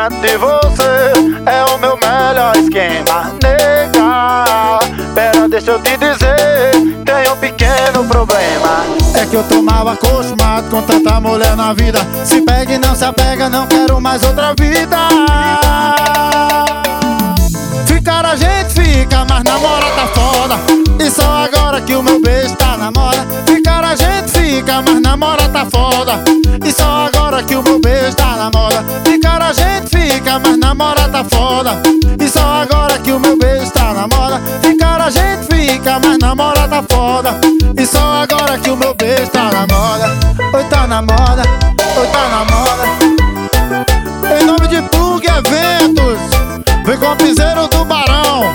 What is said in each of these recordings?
Gostando de você é o meu melhor esquema. Nega, pera, deixa eu te dizer, tem um pequeno problema. É que eu tô mal acostumado com tanta mulher na vida. Se pega e não se apega, não quero mais outra vida. Ficar a gente fica, mas namorar tá foda. E só agora que o meu beijo tá na moda. Ficar a gente fica, mas namorar tá foda. E só agora que o meu beijo tá na moda. Ficar a gente fica, mas namorar tá foda. E só agora que o meu beijo tá na moda. Ficar a gente fica, mas namorar tá foda. E só agora que o meu beijo tá na moda. Oi, tá na moda, oi, tá na moda. Em nome de Plug Eventos, vem com o piseiro do Barão.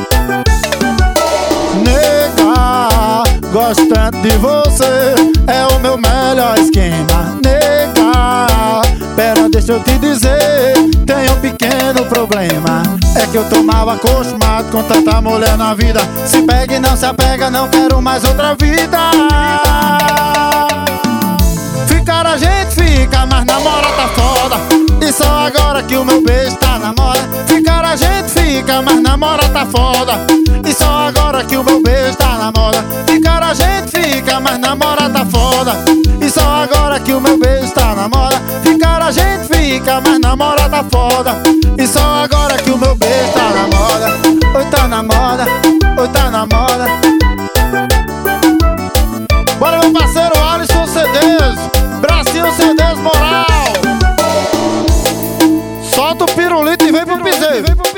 Nega, gostando de você é o meu melhor esquema. Nega, pera, deixa eu te dizer, tem um pequeno problema. É que eu tô mal acostumado com tanta mulher na vida. Se pega e não se apega, não quero mais outra vida. Ficar a gente fica, mas namorar tá foda. E só agora que o meu beijo tá na moda. Ficar a gente fica, mas namorar tá foda. E só agora que o meu beijo tá na moda. Ficar a gente fica, mas namorar tá foda. E só agora que o meu beijo tá na moda. Ficar a gente fica, mas namorar tá foda. E só agora que o meu beijo tá na moda. Oi, tá na moda, oi, tá na moda. Bora, meu parceiro Alisson CDs, Brasil CDs Moral. Solta o pirulito e vem pro piseiro.